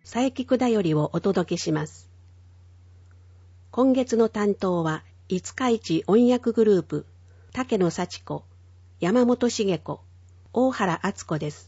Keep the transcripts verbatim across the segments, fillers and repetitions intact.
佐伯くだよりをお届けします。今月の担当は、五日市音訳グループ、竹野幸子、山本茂子、大原敦子です。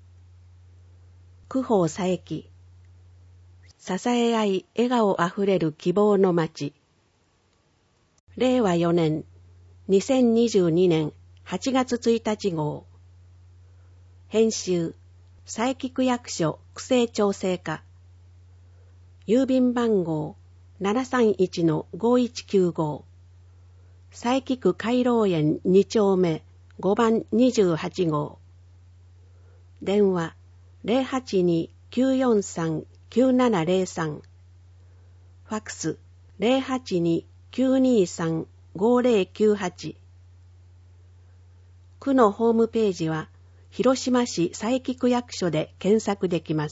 九宝佐伯、支え合い笑顔あふれる希望の街。れいわよねん、にせんにじゅうにねんはちがつついたち号。編集、佐伯区役所区政調整課。郵便番号 ななさんいちのごいちきゅうご。佐伯区海楼園に丁目ごばんにじゅうはち号。電話 ゼロはちに きゅうよんさん きゅうななゼロさん。ファックス ゼロはちに きゅうにさん ごゼロきゅうはち。区のホームページは広島市佐伯区役所で検索できます。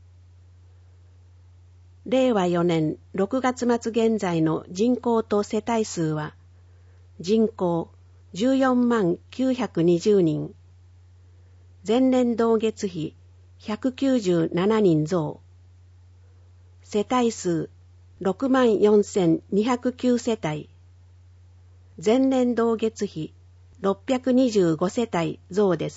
れいわよねんろくがつ末現在の人口と世帯数は人口じゅうよんまんきゅうひゃくにじゅうにん、前年同月比ひゃくきゅうじゅうななにん増、世帯数ろくまんよんせんにひゃくきゅうせたい、前年同月比ろっぴゃくにじゅうごせたい増です。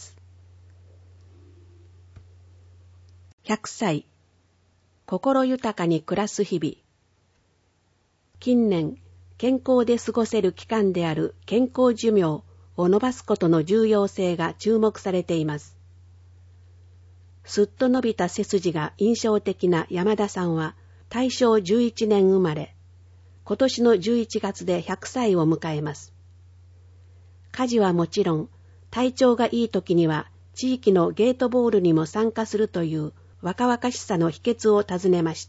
ひゃくさい、心豊かに暮らす日々。近年、健康で過ごせる期間である健康寿命を延ばすことの重要性が注目されています。すっと伸びた背筋が印象的な山田さんはたいしょうじゅういちねん生まれ、今年のじゅういちがつでひゃくさいを迎えます。家事はもちろん、体調がいい時には地域のゲートボールにも参加するという若々しさの秘訣を尋ねました。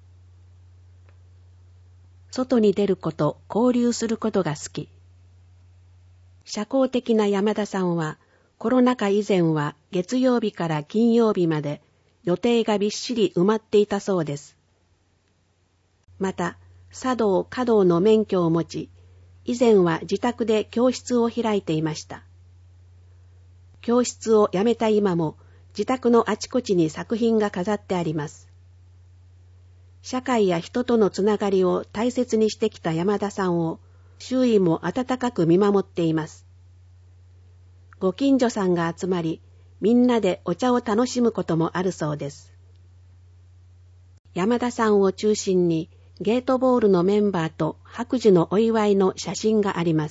外に出ること、交流することが好き。社交的な山田さんは、コロナ禍以前は月曜日から金曜日まで予定がびっしり埋まっていたそうです。また、茶道・華道の免許を持ち、以前は自宅で教室を開いていました。教室を辞めた今も、自宅のあちこちに作品が飾ってあります。社会や人とのつながりを大切にしてきた山田さんを、周囲も温かく見守っています。ご近所さんが集まり、みんなでお茶を楽しむこともあるそうです。山田さんを中心に、ゲートボールのメンバーと白寿のお祝いの写真があります。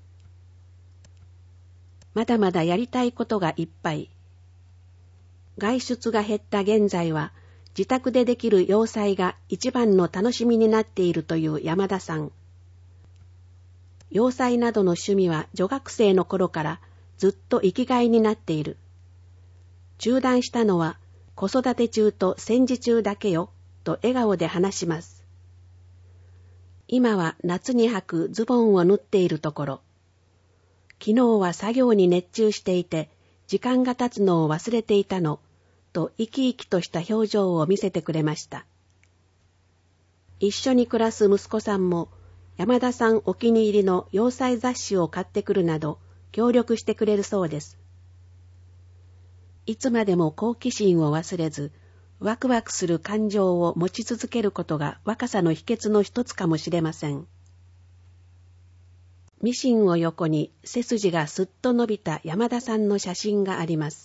まだまだやりたいことがいっぱい。外出が減った現在は、自宅でできる洋裁が一番の楽しみになっているという山田さん。洋裁などの趣味は女学生の頃からずっと生きがいになっている。中断したのは子育て中と戦時中だけよ、と笑顔で話します。今は夏に履くズボンを縫っているところ。昨日は作業に熱中していて、時間が経つのを忘れていたの、と生き生きとした表情を見せてくれました。一緒に暮らす息子さんも、山田さんお気に入りの洋裁雑誌を買ってくるなど、協力してくれるそうです。いつまでも好奇心を忘れず、ワクワクする感情を持ち続けることが若さの秘訣の一つかもしれません。ミシンを横に背筋がすっと伸びた山田さんの写真があります。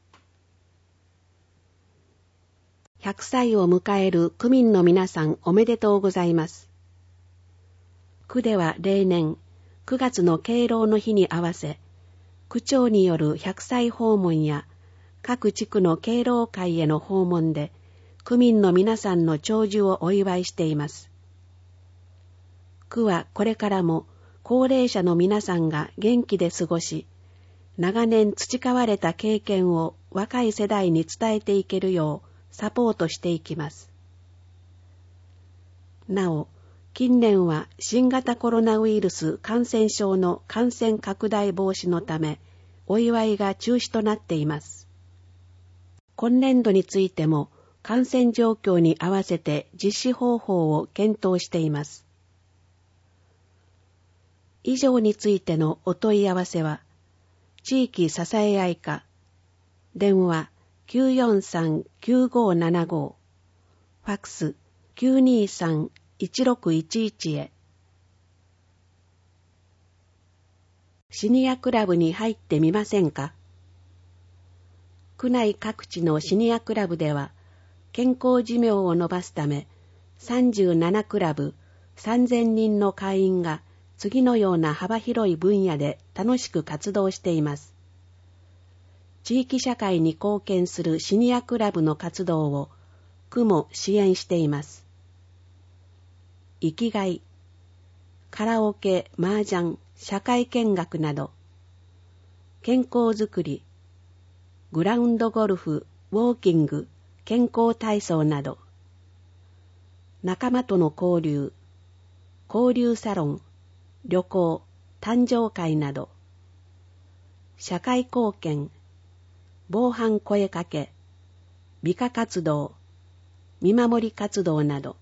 ひゃくさいを迎える区民の皆さんおめでとうございます。区では例年くがつの敬老の日に合わせ、区長によるひゃくさい訪問や各地区の敬老会への訪問で区民の皆さんの長寿をお祝いしています。区はこれからも高齢者の皆さんが元気で過ごし、長年培われた経験を若い世代に伝えていけるようサポートしていきます。なお、近年は新型コロナウイルス感染症の感染拡大防止のため、お祝いが中止となっています。今年度についても感染状況に合わせて実施方法を検討しています。以上についてのお問い合わせは、地域支え合い課、電話きゅうよんさん きゅうごななご、ファックス きゅうにさん いちろくいちいち へ。シニアクラブに入ってみませんか？区内各地のシニアクラブでは、健康寿命を延ばすため、さんじゅうななクラブさんぜんにんの会員が次のような幅広い分野で楽しく活動しています。地域社会に貢献するシニアクラブの活動を区も支援しています。生きがい、カラオケ、麻雀、社会見学など、健康づくり、グラウンドゴルフ、ウォーキング、健康体操など、仲間との交流、交流サロン、旅行、誕生会など、社会貢献、防犯声かけ、美化活動、見守り活動など、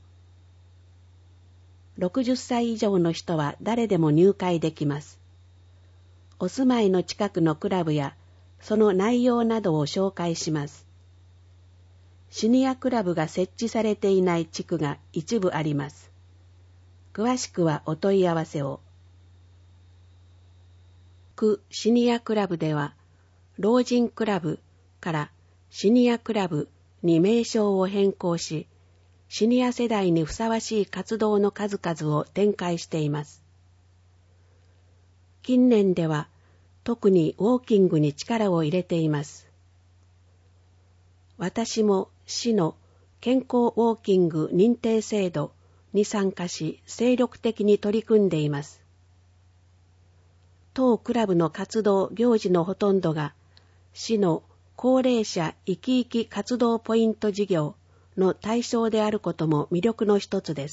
ろくじゅっさい以上の人は誰でも入会できます。お住まいの近くのクラブやその内容などを紹介します。シニアクラブが設置されていない地区が一部あります。詳しくはお問い合わせを。区シニアクラブでは、老人クラブからシニアクラブに名称を変更し、シニア世代にふさわしい活動の数々を展開しています。近年では特にウォーキングに力を入れています。私も市の健康ウォーキング認定制度に参加し精力的に取り組んでいます。当クラブの活動行事のほとんどが市の高齢者生き生き活動ポイント事業の対象であることも魅力の一つです。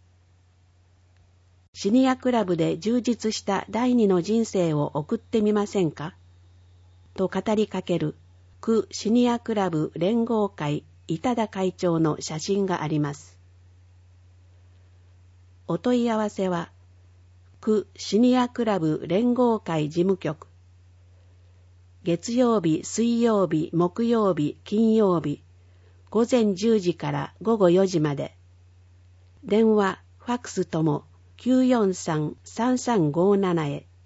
シニアクラブで充実した第二の人生を送ってみませんかと語りかける区シニアクラブ連合会井田田会長の写真があります。お問い合わせは区シニアクラブ連合会事務局、月曜日、水曜日、木曜日、金曜日、午前じゅうじから午後よじまで。電話、ファックスともきゅうよんさん さんさんごななへ。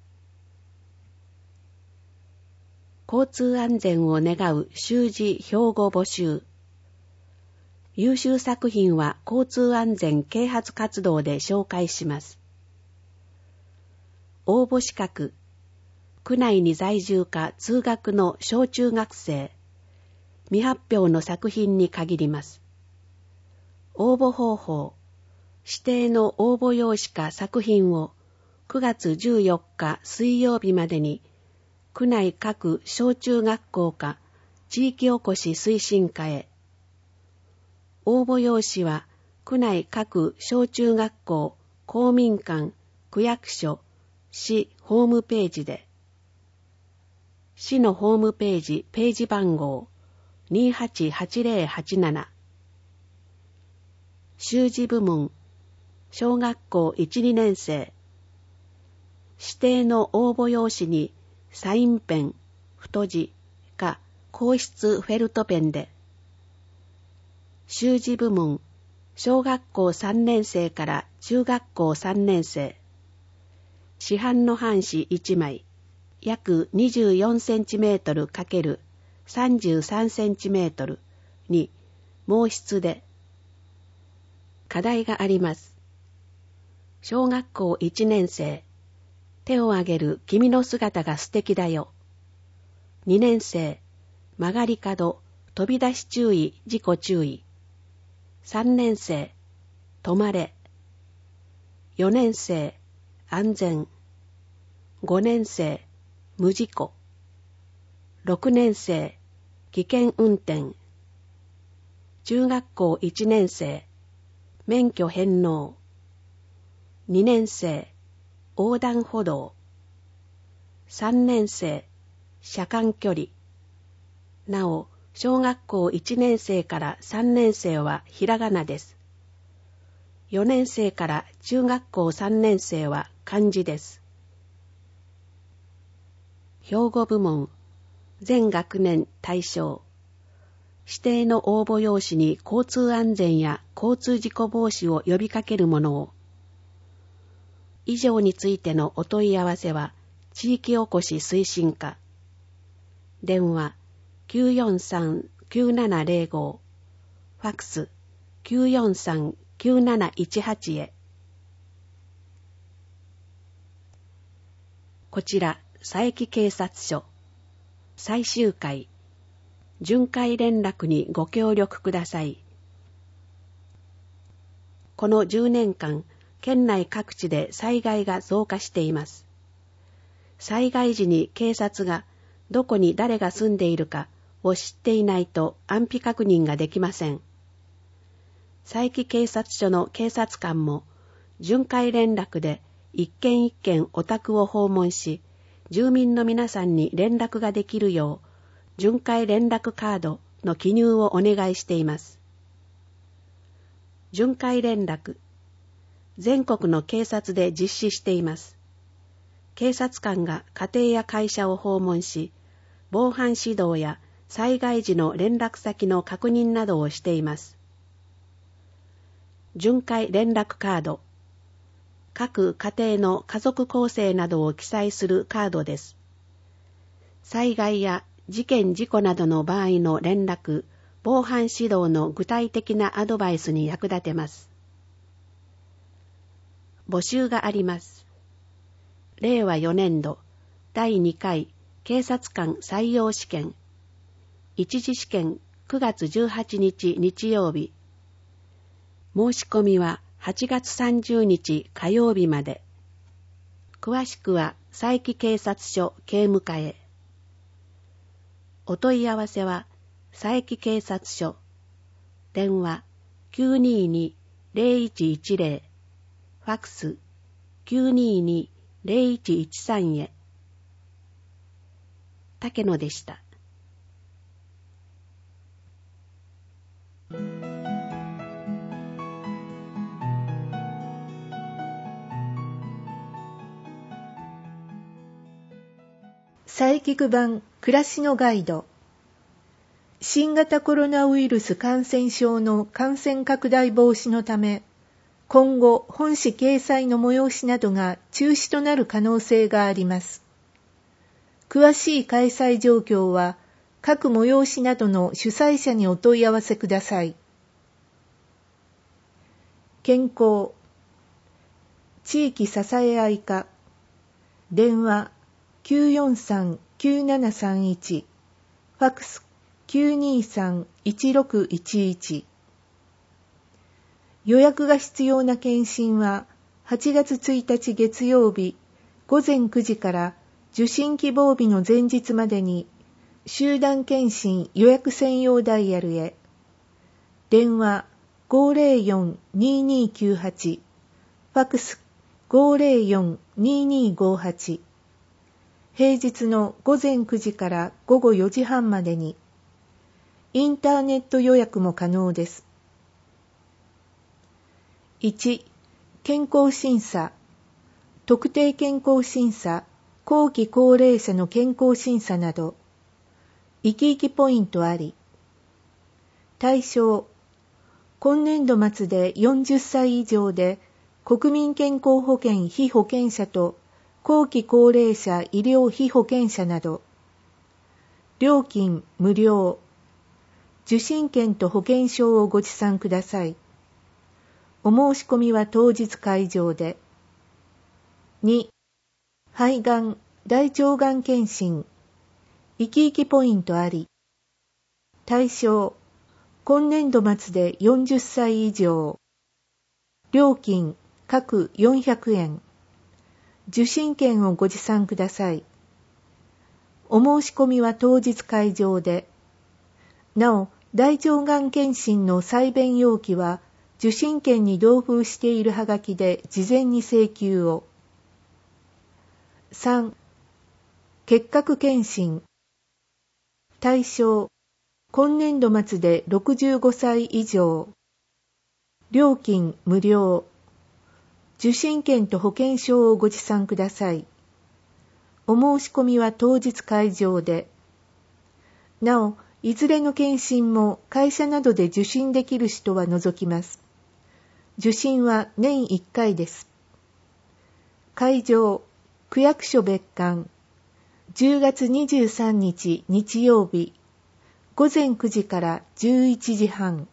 交通安全を願う習字標語募集。優秀作品は交通安全啓発活動で紹介します。応募資格、区内に在住か通学の小中学生、未発表の作品に限ります。応募方法、指定の応募用紙か作品をくがつじゅうよっか水曜日までに区内各小中学校か地域おこし推進課へ。応募用紙は区内各小中学校、公民館、区役所、市ホームページで。市のホームページページ番号にはちはちぜろはちなな。習字部門、小学校いち、にねん生。指定の応募用紙にサインペン、太字か硬質フェルトペンで。習字部門、小学校さんねん生から中学校さんねん生。市販の半紙いちまい、約にじゅうよんセンチメートル ×さんじゅうさんセンチメートル に毛筆で。課題があります。小学校いちねん生、手を挙げる君の姿が素敵だよ。にねん生、曲がり角、飛び出し注意、事故注意。さんねん生、止まれ。よねん生、安全。ごねん生、無事故。ろくねん生、危険運転。中学校いちねん生、免許返納。にねん生、横断歩道。さんねん生、車間距離。なお、小学校いちねん生からさんねん生はひらがなです。よねん生から中学校さんねん生は漢字です。標語部門、全学年対象。 指定の応募用紙に交通安全や交通事故防止を呼びかけるものを。以上についてのお問い合わせは、地域おこし推進課。電話 きゅうよんさん きゅうななゼロご、ファックス きゅうよんさん きゅうなないちはち へ。こちら、佐伯警察署。最終回。巡回連絡にご協力ください。このじゅうねんかん、県内各地で災害が増加しています。災害時に警察がどこに誰が住んでいるかを知っていないと安否確認ができません。佐伯警察署の警察官も巡回連絡で一軒一軒お宅を訪問し、住民の皆さんに連絡ができるよう、巡回連絡カードの記入をお願いしています。巡回連絡、全国の警察で実施しています。警察官が家庭や会社を訪問し、防犯指導や災害時の連絡先の確認などをしています。巡回連絡カード、各家庭の家族構成などを記載するカードです。災害や事件事故などの場合の連絡、防犯指導の具体的なアドバイスに役立てます。募集があります。れいわよねんどだいにかい警察官採用試験。一次試験くがつじゅうはちにち日曜日。申し込みははちがつさんじゅうにち火曜日まで。詳しくは佐伯警察署警務課へ。お問い合わせは佐伯警察署。電話 きゅうにーにーぜろいちいちぜろ、ファックス きゅうにーにーぜろいちいちさん へ。竹野でした。 佐伯区版暮らしのガイド。新型コロナウイルス感染症の感染拡大防止のため、今後本誌掲載の催しなどが中止となる可能性があります。詳しい開催状況は各催しなどの主催者にお問い合わせください。健康、地域支え合い課、電話 きゅうよんさん きゅうななさんいち、ファックス きゅうにーさん いちろくいちいち。予約が必要な検診ははちがつついたち月曜日ごぜんくじから受診希望日の前日までに集団検診予約専用ダイヤルへ。電話 ごーぜろよん にーにーきゅうはち、ファックス ごーぜろよん にーにーごはち。平日のごぜんくじからごごよじはんまでに。インターネット予約も可能です。いち. 健康審査。特定健康審査、後期高齢者の健康審査など。生き生きポイントあり。対象。今年度末でよんじゅっさい以上で国民健康保険被保険者と後期高齢者医療被保険者など。料金無料。受診券と保険証をご持参ください。お申し込みは当日会場で。に. 肺がん、大腸がん検診。生き生きポイントあり。対象。今年度末でよんじゅっさい以上。料金各よんひゃくえん。受診券をご持参ください。お申し込みは当日会場で。なお、大腸がん検診の採便要記は、受診券に同封しているはがきで事前に請求を。さん. 結核検診。対象。今年度末でろくじゅうごさい以上。料金無料。受診券と保険証をご持参ください。お申し込みは当日会場で。なお、 いずれの検診も会社などで受診できる人は除きます。受診は年いっかいです。会場、区役所別館、じゅうがつにじゅうさんにち日曜日、ごぜんくじからじゅういちじはん。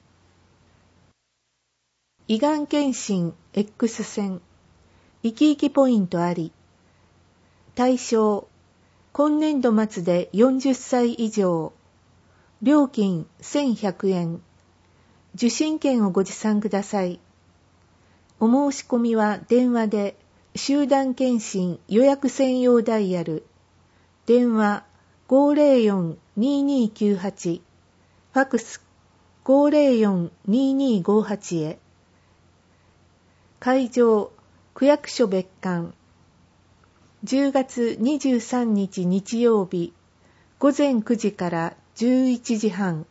胃がん検診 X 線、生き生きポイントあり。対象、今年度末でよんじゅっさい以上。料金せんひゃくえん。受診券をご持参ください。お申し込みは電話で、集団検診予約専用ダイヤル。電話 ごーぜろよん にーにーきゅうはち。ファクス ごーぜろよん にーにーごーはち へ。会場、区役所別館。じゅうがつにじゅうさんにち日曜日、ごぜんくじからじゅういちじはん。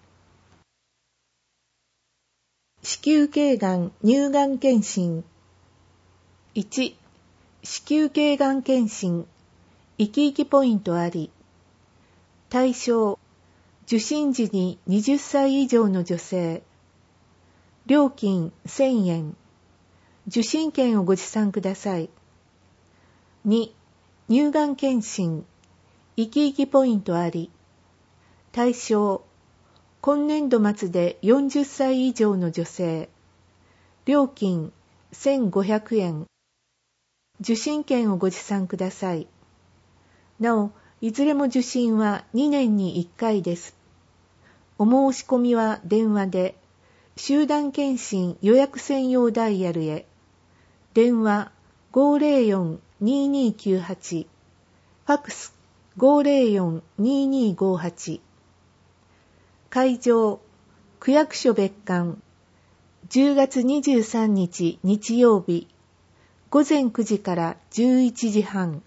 子宮頸がん乳がん検診。いち、子宮頸がん検診、生き生きポイントあり。対象、受診時にはたち以上の女性。料金せんえん。受診券をご持参ください。に、乳がん検診、生き生きポイントあり。対象、今年度末でよんじゅっさい以上の女性。料金せんごひゃくえん。受診券をご持参ください。なお、いずれも受診はにねんにいっかいです。お申し込みは電話で、集団検診予約専用ダイヤルへ。電話 ごーぜろよん にーにーきゅうはち。ファクス ごーぜろよん にーにーごーはち。会場、区役所別館。じゅうがつにじゅうさんにち日曜日、ごぜんくじからじゅういちじはん。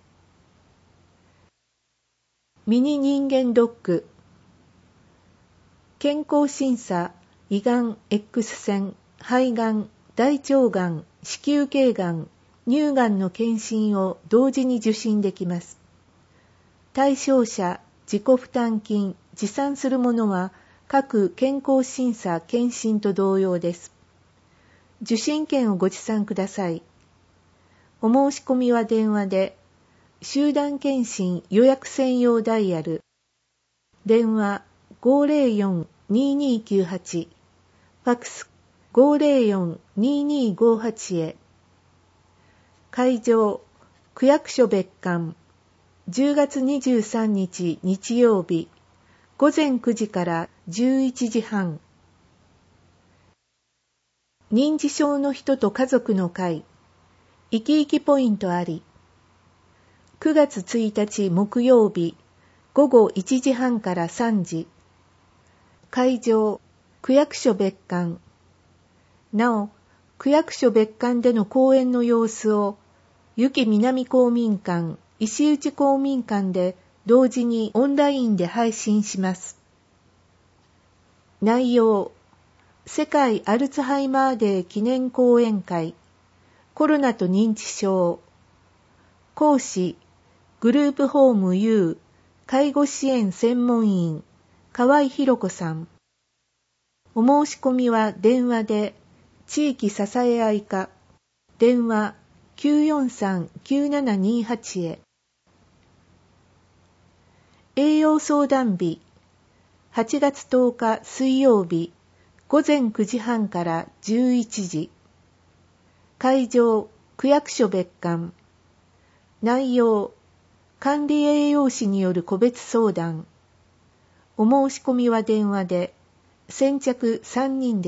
ミニ人間ドック。健康審査、胃がん X 線、肺がん、大腸がん、子宮頸がん、乳がんの検診を同時に受診できます。対象者、自己負担金、持参するものは各健康審査検診と同様です。受診券をご持参ください。お申し込みは電話で、集団検診予約専用ダイヤル。電話 ごーぜろよん にーにーきゅうはち。ファクス ごーぜろよん にーにーごーはち へ。会場、区役所別館。じゅうがつにじゅうさんにち日曜日、ごぜんくじからじゅういちじはん。認知症の人と家族の会、生き生きポイントあり。くがつついたち木曜日、ごごいちじはんからさんじ。会場、区役所別館。なお、区役所別館での講演の様子を、由紀南公民館、石内公民館で同時にオンラインで配信します。内容、世界アルツハイマーデー記念講演会、コロナと認知症。講師、グループホーム U 介護支援専門員、河合弘子さん。お申し込みは電話で、地域支え合い課、電話 きゅうよんさん きゅうななにはち へ。栄養相談日、はちがつとおか水曜日、ごぜんくじはんからじゅういちじ。会場、区役所別館。内容、管理栄養士による個別相談。お申し込みは電話で、先着さんにんです。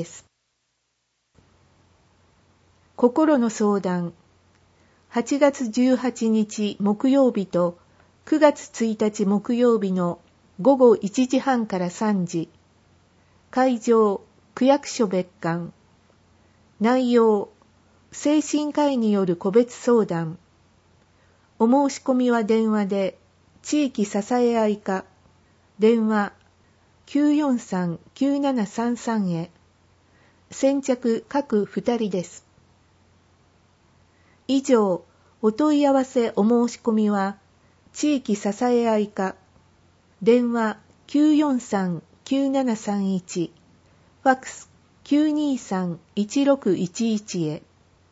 心の相談。はちがつじゅうはちにち木曜日とくがつついたち木曜日のごごいちじはんからさんじ。会場、区役所別館。内容、精神科医による個別相談。お申し込みは電話で、地域支え合い課、電話 きゅうよんさん きゅうななさんさん へ。先着各ふたりです。以上、お問い合わせお申し込みは、地域支え合い課、電話 きゅうよんさんきゅうななさんいち、ファックス きゅうにさんいちろくいちいち へ。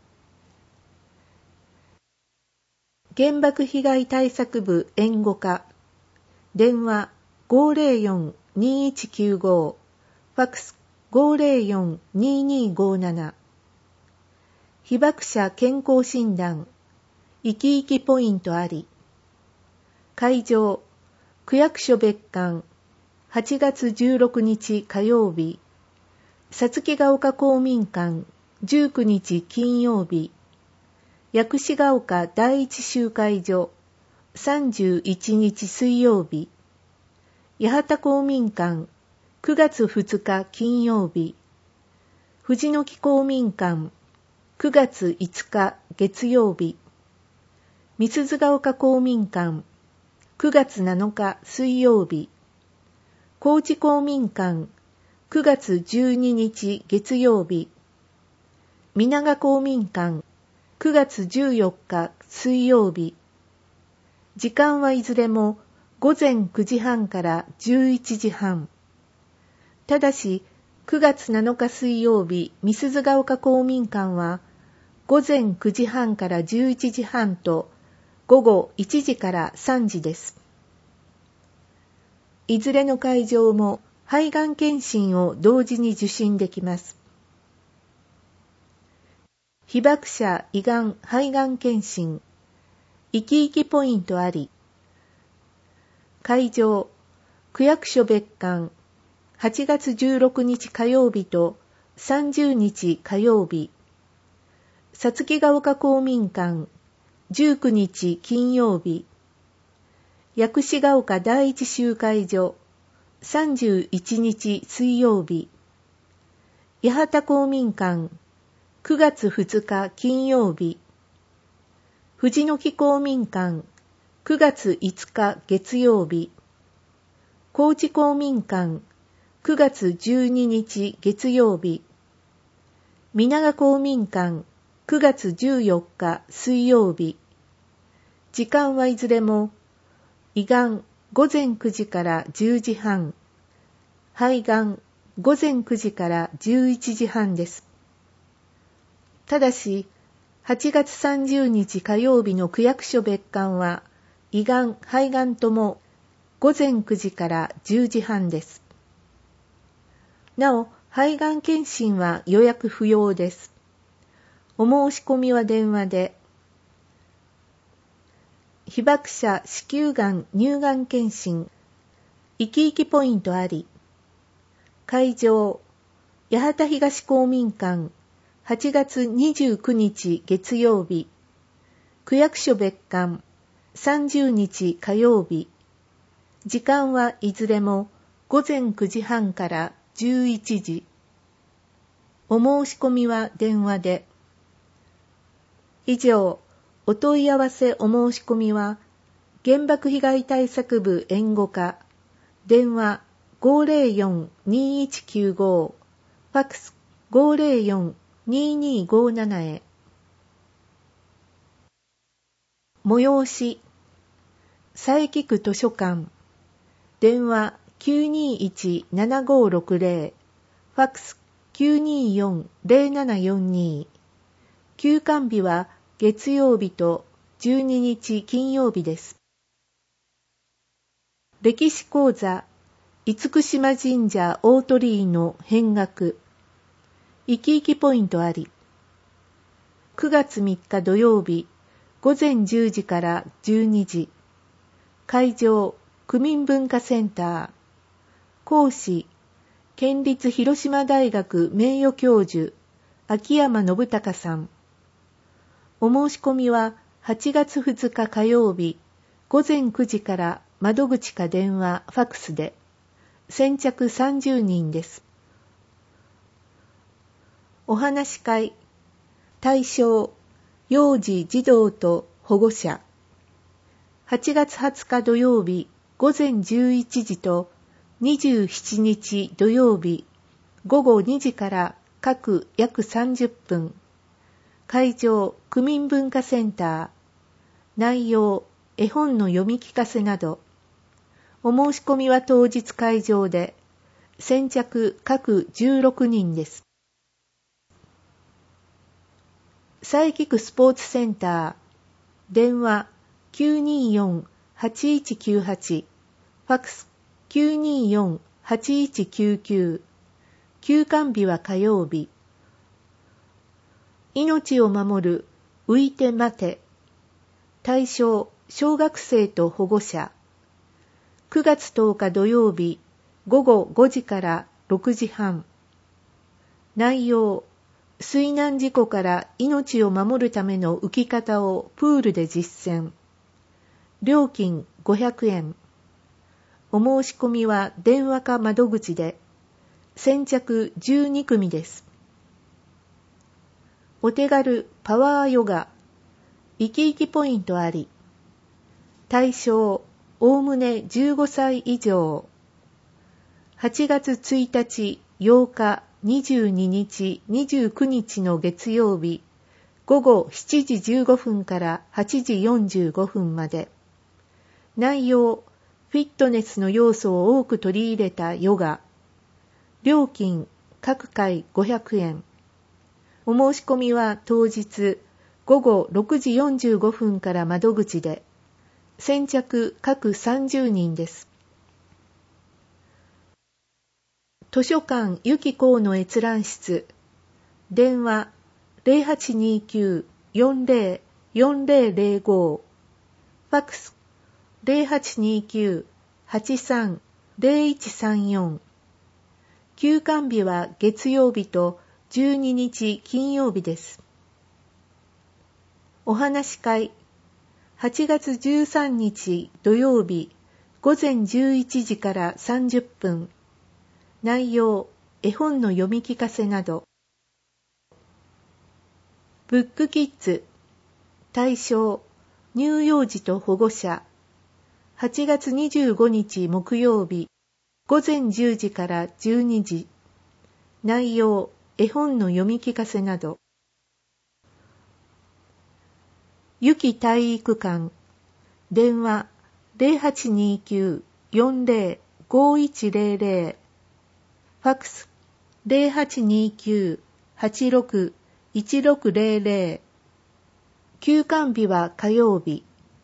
原爆被害対策部援護課、電話 ごーぜろよんにいちきゅうご、ファックス ごーぜろよんにーにーごーなな。被爆者健康診断、生き生きポイントあり。会場、区役所別館、はちがつじゅうろくにち火曜日、さつきが丘公民館、じゅうくにち金曜日、薬師が丘第一集会所、さんじゅういちにち水曜日、八幡公民館、くがつふつか金曜日、藤の木公民館、くがついつか月曜日、美鈴ヶ丘公民館、くがつなのか水曜日、高知公民館、くがつじゅうににち月曜日、皆賀公民館、くがつじゅうよっか水曜日。時間はいずれもごぜんくじはんからじゅういちじはん。ただし、くがつなのか水曜日、美鈴ヶ丘公民館は、ごぜんくじはんからじゅういちじはんと、ごごいちじからさんじです。いずれの会場も肺がん検診を同時に受診できます。被爆者胃がん肺がん検診、生き生きポイントあり。会場、区役所別館、はちがつじゅうろくにち火曜日とさんじゅうにち火曜日、さつきが丘公民館、じゅうくにち金曜日、薬師が丘第一集会所、さんじゅういちにち水曜日、八幡公民館、くがつふつか金曜日、藤の木公民館、くがついつか月曜日、高知公民館、くがつじゅうににち月曜日、皆賀公民館、くがつじゅうよっか水曜日。時間はいずれも、胃がんごぜんくじからじゅうじはん、肺がんごぜんくじからじゅういちじはんです。ただし、はちがつさんじゅうにち火曜日の区役所別館は、胃がん、肺がんともごぜんくじからじゅうじはんです。なお、肺がん検診は予約不要です。お申し込みは電話で、被爆者子宮がん乳がん検診、生き生きポイントあり。会場、八幡東公民館、はちがつにじゅうくにち月曜日、区役所別館、さんじゅうにち火曜日。時間はいずれもごぜんくじはんからじゅういちじ。お申し込みは電話で。以上、お問い合わせお申し込みは、原爆被害対策部援護課、電話 ごーぜろよんにいちきゅうご、ファックス ごーぜろよんにーにーごーなな へ。催し、佐伯区図書館、電話 きゅうにーいちななごーろくぜろ、ファックス きゅうにーよんぜろななよんに、休館日は月曜日とじゅうににち金曜日です。歴史講座、厳島神社大鳥居の変額、生き生きポイントあり。くがつみっか土曜日、ごぜんじゅうじからじゅうにじ。会場、区民文化センター。講師、県立広島大学名誉教授、秋山信孝さん。お申し込みははちがつふつか火曜日、ごぜんくじから窓口か電話、ファックスで、先着さんじゅうにんです。お話し会、対象、幼児児童と保護者。はちがつはつか土曜日、ごぜんじゅういちじとにじゅうしちにち土曜日、ごごにじから各約さんじゅっぷん。会場、区民文化センター。内容、絵本の読み聞かせなど。お申し込みは当日会場で、 先着各じゅうろくにんです。佐伯区スポーツセンター、電話 きゅうにーよんはちいちきゅうはち、ファックス きゅうにーよんはちいちきゅうきゅう、休館日は火曜日。命を守る浮いて待て、対象小学生と保護者。くがつとおか土曜日ごごごじからろくじはん。内容、水難事故から命を守るための浮き方をプールで実践。料金ごひゃくえん。お申し込みは電話か窓口で、先着じゅうにくみです。お手軽パワーヨガ、生き生きポイントあり。対象、おおむねじゅうごさい以上。はちがつついたち、ようか、にじゅうににち、にじゅうくにちの月曜日、ごごしちじじゅうごふんからはちじよんじゅうごふんまで。内容、フィットネスの要素を多く取り入れたヨガ。料金、各回ごひゃくえん。お申し込みは当日、ごごろくじよんじゅうごふんから窓口で、先着各さんじゅうにんです。図書館ゆきこうの閲覧室、電話 ゼロはちにきゅうよんゼロよんゼロゼロご、ファックス ゼロはちにきゅうはちさんゼロいちさんよん、休館日は月曜日とじゅうににち金曜日です。お話し会、はちがつじゅうさんにち土曜日ごぜんじゅういちじからさんじゅっぷん。内容、絵本の読み聞かせなど。ブックキッズ、対象、乳幼児と保護者。はちがつにじゅうごにち木曜日ごぜんじゅうじからじゅうにじ。内容、絵本の読み聞かせなど。ゆき体育館、電話ゼロはちにきゅうよんゼロごいちゼロゼロ、ファックスゼロはちにきゅうはちろくいちろくゼロゼロ、休館日は火曜日。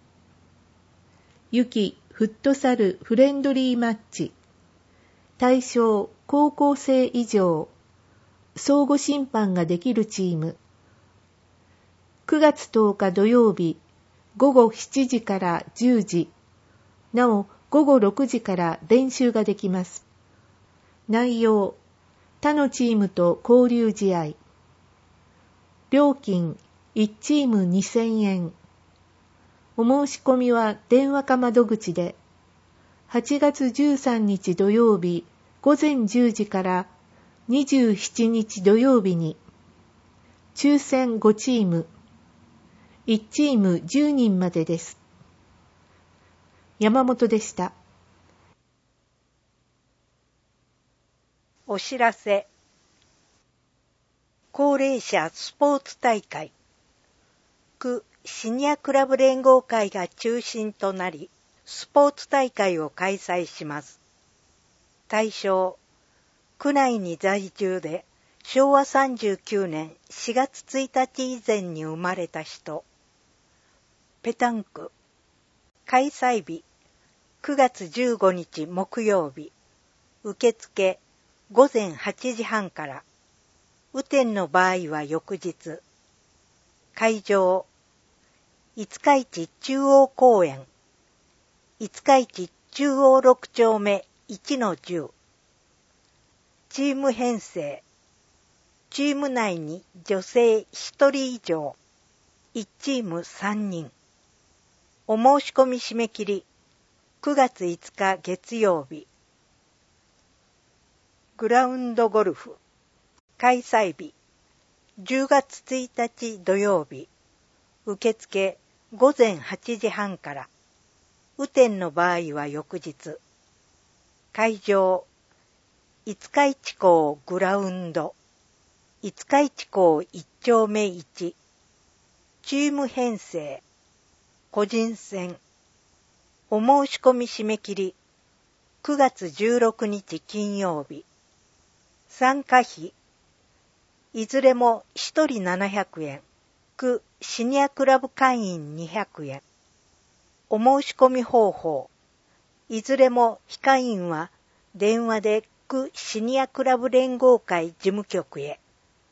ゆきフットサルフレンドリーマッチ、対象高校生以上、相互審判ができるチーム。くがつとおか土曜日ごごしちじからじゅうじ、なおごごろくじから練習ができます。内容、他のチームと交流試合。料金いちチームにせんえん。お申し込みは電話か窓口で、はちがつじゅうさんにち土曜日ごぜんじゅうじからにじゅうしちにち土曜日に、抽選ごチーム、いちチームじゅうにんまでです。山本でした。 お知らせ。高齢者スポーツ大会。区シニアクラブ連合会が中心となり、スポーツ大会を開催します。対象、区内に在住でしょうわさんじゅうきゅうねんしがつついたち以前に生まれた人。ペタンク。開催日、くがつじゅうごにち木曜日。受付、ごぜんはちじはんから。雨天の場合は翌日。会場、五日市中央公園。五日市中央ろくちょうめいちのじゅう。チーム編成。チーム内に女性ひとり以上。いちチームさんにん。お申し込み締め切り、くがついつか月曜日。グラウンドゴルフ。開催日、じゅうがつついたち土曜日。受付ごぜんはちじはんから。雨天の場合は翌日。会場、五日市港グラウンド。五日市港いちちょうめいち。チーム編成。個人戦。お申し込み締め切り、 くがつじゅうろくにち金曜日。参加費、いずれもひとりななひゃくえん、区シニアクラブ会員にひゃくえん。お申し込み方法、いずれも非会員は電話で区シニアクラブ連合会事務局へ。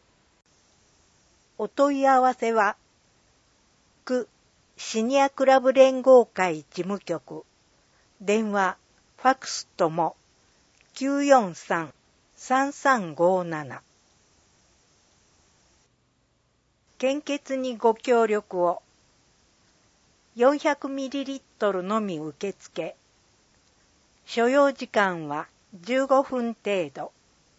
お問い合わせは、区シニアクラブ連合会事務局、電話、ファクスとも きゅうよんさん さんさんごなな。献血にご協力を。よんひゃくミリリットル のみ受付。所要時間はじゅうごふん程度。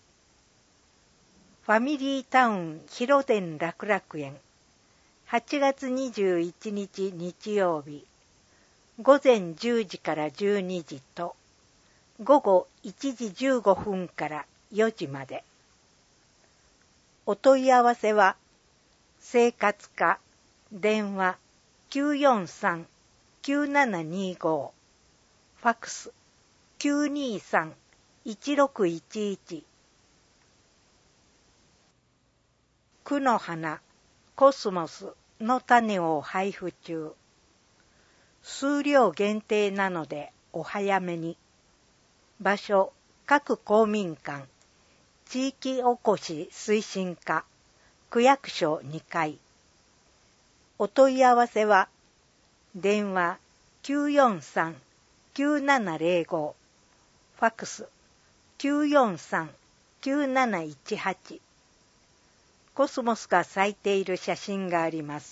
ファミリータウン広電楽楽園、はちがつにじゅういちにち日曜日、ごぜんじゅうじからじゅうにじと、ごごいちじじゅうごふんからよじまで。お問い合わせは、生活課、電話 きゅうよんさん きゅうななにご、ファクス きゅうにさん いちろくいちいち。区の花、コスモスの種を配布中。数量限定なのでお早めに。場所、各公民館、地域おこし推進課、区役所にかい。お問い合わせは、電話 きゅうよんさん きゅうななぜろご、ファクス きゅうよんさん きゅうなないちはち。コスモスが咲いている写真があります。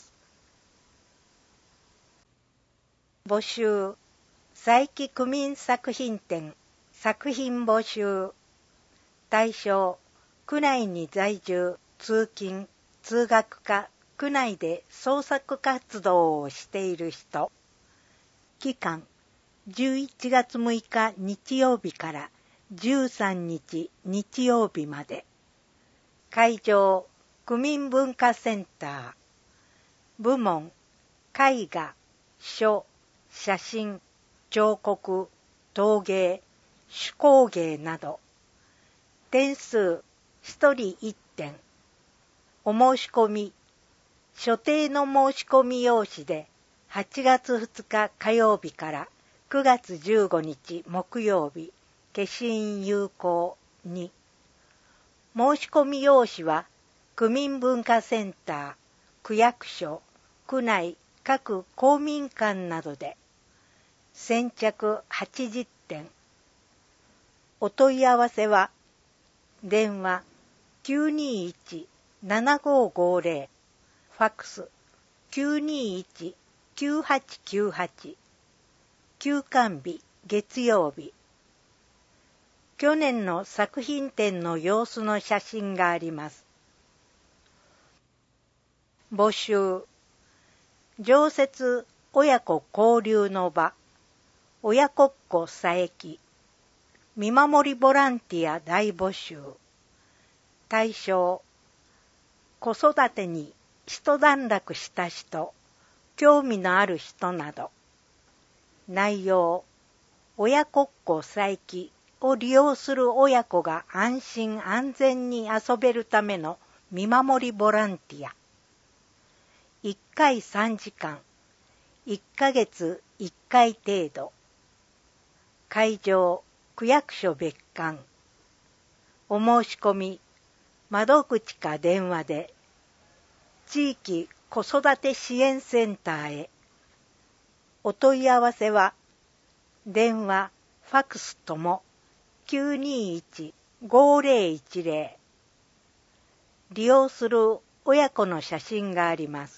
募集、佐伯区民作品展、作品募集。対象、区内に在住、通勤、通学か、区内で創作活動をしている人。期間、じゅういちがつむいか日曜日からじゅうさんにち日曜日まで。会場、区民文化センター。部門、絵画、書、写真、彫刻、陶芸、手工芸など。点数、ひとりいってん。お申し込み、所定の申し込み用紙ではちがつふつか火曜日からくがつじゅうごにち木曜日、消印有効に。申し込み用紙は、区民文化センター、区役所、区内各公民館などで。先着はちじってん。お問い合わせは、電話 きゅうにいち ななごごぜろ、ファックス きゅうにいち きゅうはちきゅうはち。休館日月曜日。去年の作品展の様子の写真があります。募集、常設親子交流の場、親子っ子佐伯、見守りボランティア大募集。対象、子育てに一段落した人、興味のある人など。内容、親子っ子佐伯を利用する親子が安心安全に遊べるための見守りボランティア。いっかいさんじかん、いっかげついっかい程度。会場、区役所別館。お申し込み、窓口か電話で、地域子育て支援センターへ。お問い合わせは、電話、ファクスとも きゅうにいち ごぜろいちぜろ。利用する親子の写真があります。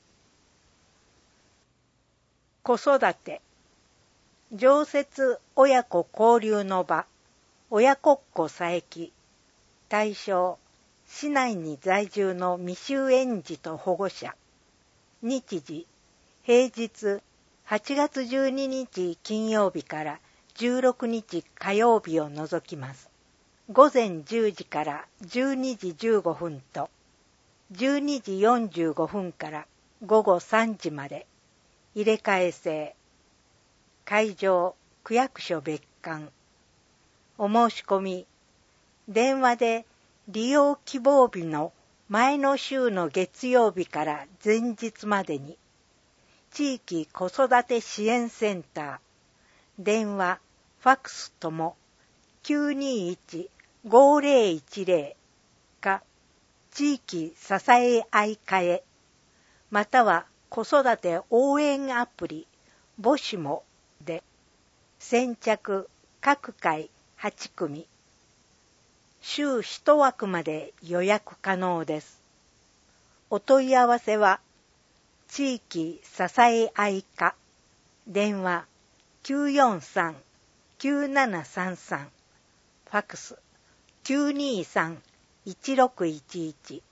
子育て、常設親子交流の場、親子っ子佐伯。対象、市内に在住の未就園児と保護者。日時、平日、はちがつじゅうににち金曜日からじゅうろくにち火曜日を除きます。ごぜんじゅうじからじゅうにじじゅうごふんと、じゅうにじよんじゅうごふんからごごさんじまで。入れ替え制。会場、区役所別館。 お申し込み、電話で利用希望日の前の週の月曜日から前日までに、地域子育て支援センター、電話、ファックスとも きゅうにいち ごーぜろいちぜろ か地域支え合いかえ、または子育て応援アプリ母子もで先着各回はちくみ、週いちわくまで予約可能です。お問い合わせは地域支え合い課、電話 きゅうよんさん きゅうななさんさん、ファックス きゅうにさん いちろくいちいち。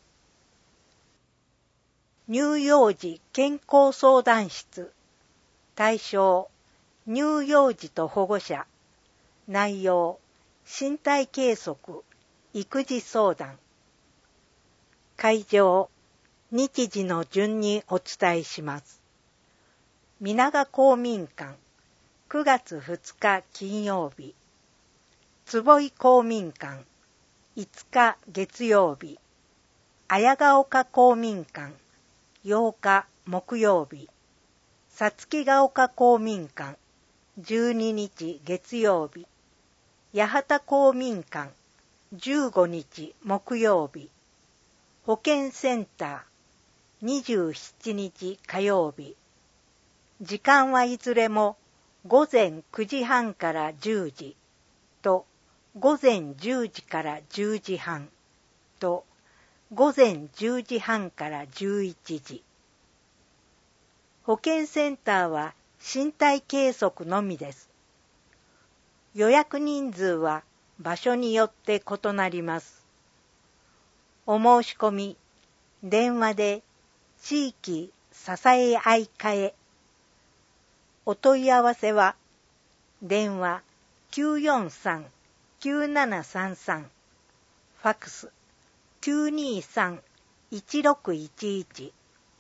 乳幼児健康相談室、対象乳幼児と保護者、内容身体計測、育児相談。会場日時の順にお伝えします。皆賀公民館、くがつふつか金曜日。坪井公民館、いつか月曜日。綾ヶ丘公民館、ようか木曜日。さつきが丘公民館、じゅうににち月曜日。八幡公民館、じゅうごにち木曜日。保健センター、にじゅうしちにち火曜日。時間はいずれもごぜんくじはんからじゅうじとごぜんじゅうじからじゅうじはんとごぜんじゅうじはんからじゅういちじ。保健センターは身体計測のみです。予約人数は場所によって異なります。お申し込み、電話で地域支え合い課へ。お問い合わせは、電話 きゅうよんさん きゅうななさんさん、ファックス きゅうにさん いちろくいちいち。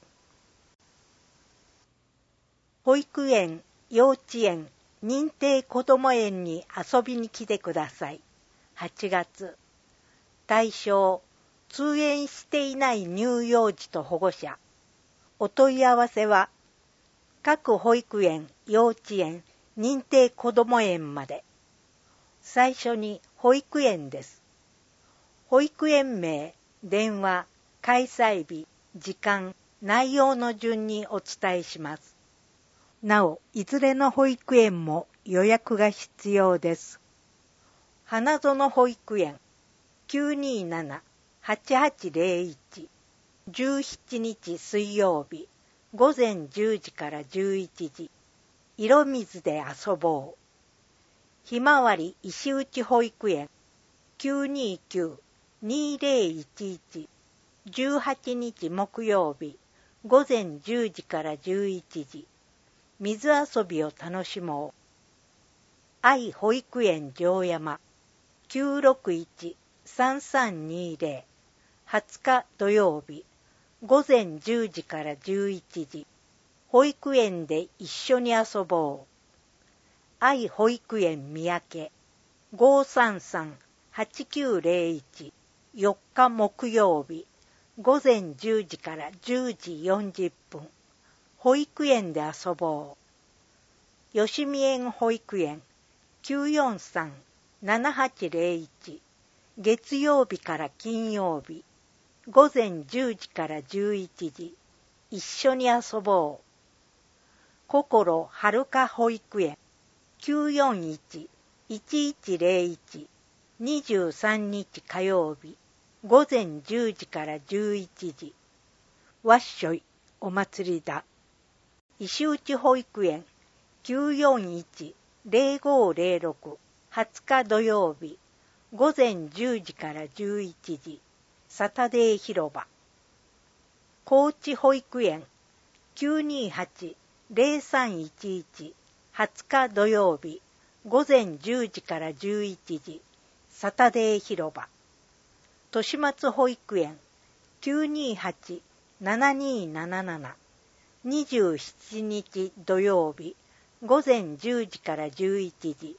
保育園、幼稚園、認定こども園に遊びに来てください。はちがつ。対象、通園していない乳幼児と保護者。お問い合わせは、各保育園、幼稚園、認定こども園まで。最初に保育園です。保育園名、電話、開催日、時間、内容の順にお伝えします。なお、いずれの保育園も予約が必要です。花園保育園、きゅうになな はちはちぜろいち、じゅうしちにち水曜日、ごぜんじゅうじからじゅういちじ。色水で遊ぼう。ひまわり石内保育園、きゅうにきゅう にぜろいちいち、じゅうはちにち木曜日、ごぜんじゅうじからじゅういちじ。水遊びを楽しもう。愛保育園城山、きゅうろくいち さんさんにぜろ、はつか土曜日、ごぜんじゅうじからじゅういちじ。保育園で一緒に遊ぼう。愛保育園三宅、ごさんさん はちきゅうぜろいち、よっか木曜日、ごぜんじゅうじからじゅうじよんじゅっぷん。保育園で遊ぼう。吉見園保育園、きゅうよんさん ななはちぜろいち、月曜日から金曜日、ごぜんじゅうじからじゅういちじ。一緒に遊ぼう。心はるか保育園、きゅうよんいち いちいちぜろいち、にじゅうさんにち火曜日、ごぜんじゅうじからじゅういちじ。わっしょい、お祭りだ。石内保育園、きゅうよんいち ぜろごぜろろく、はつか土曜日、ごぜんじゅうじからじゅういちじ。サタデー広場。高知保育園、きゅうにはち ぜろさんいちいち、はつか土曜日、ごぜんじゅうじからじゅういちじ。サタデー広場。豊松保育園、きゅうにはち ななになななな、にじゅうしちにち土曜日、ごぜんじゅうじからじゅういちじ。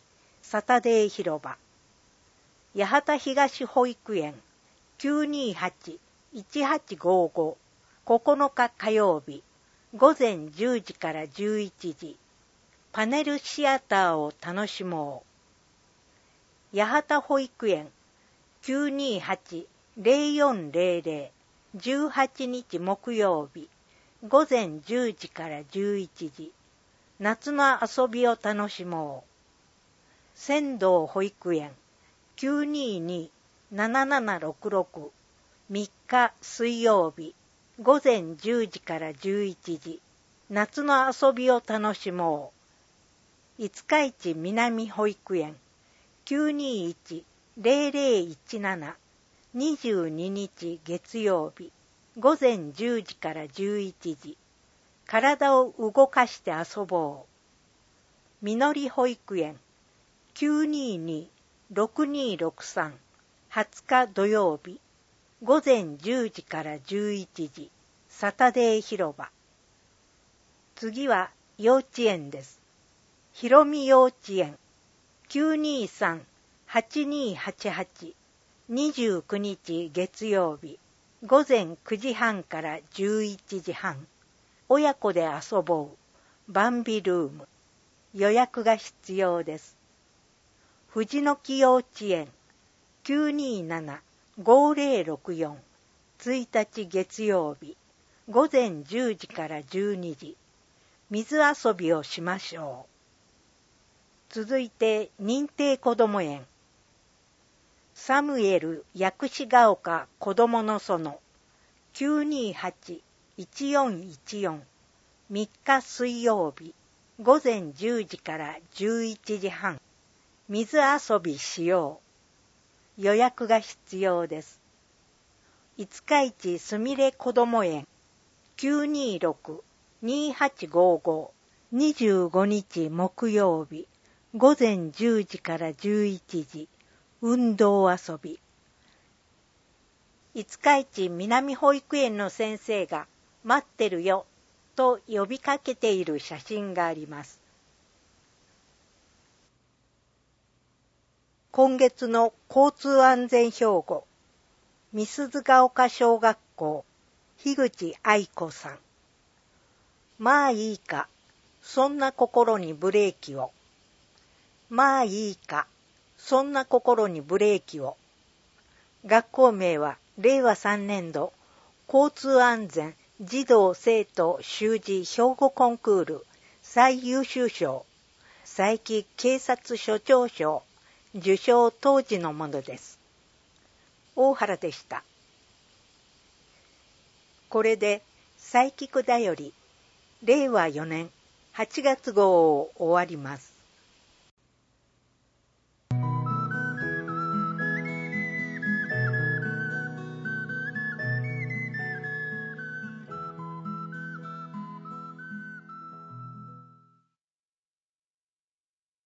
サタデー広場。八幡東保育園 きゅうにーはち いちはちごご ここのか火曜日午前じゅうじからじゅういちじ。パネルシアターを楽しもう。八幡保育園 きゅうにーはち ぜろよんぜろぜろ じゅうはちにち木曜日午前じゅうじからじゅういちじ。夏の遊びを楽しもう。仙道保育園 きゅうにーにー ななななろくろく みっか水曜日午前じゅうじからじゅういちじ。夏の遊びを楽しもう。五日市南保育園 きゅうにーいち ぜろぜろいちなな にじゅうににち月曜日午前じゅうじからじゅういちじ。体を動かして遊ぼう。みのり保育園 きゅうにーにー ろくにーろくさん はつか土曜日午前じゅうじからじゅういちじ。サタデー広場。次は幼稚園です。ひろみ幼稚園 きゅうにーさん はちにーはちはち にじゅうくにち月曜日午前くじはんからじゅういちじはん。親子で遊ぼう。バンビルーム。予約が必要です。藤の木幼稚園 きゅうにーなな ごぜろろくよん いちにち月曜日午前じゅうじからじゅうにじ。水遊びをしましょう。続いて認定こども園。サムエル薬師ヶ丘こどもの園 きゅうにーはち いちよんいちよん みっか水曜日午前じゅうじからじゅういちじはん。水遊びしよう。予約が必要です。五日市すみれこども園 きゅうにーろく にーはちごご にじゅうごにち木曜日午前じゅうじからじゅういちじ。運動遊び。五日市南保育園の先生が待ってるよと呼びかけている写真があります。今月の交通安全標語。美鈴ヶ丘小学校樋口愛子さん。まあいいか、そんな心にブレーキを。まあいいか、そんな心にブレーキを。学校名はれいわさんねんど交通安全児童生徒習字標語コンクール最優秀賞佐伯警察署長賞受賞当時のものです。大原でした。これで佐伯区だよりれいわよねんはちがつごうを終わります。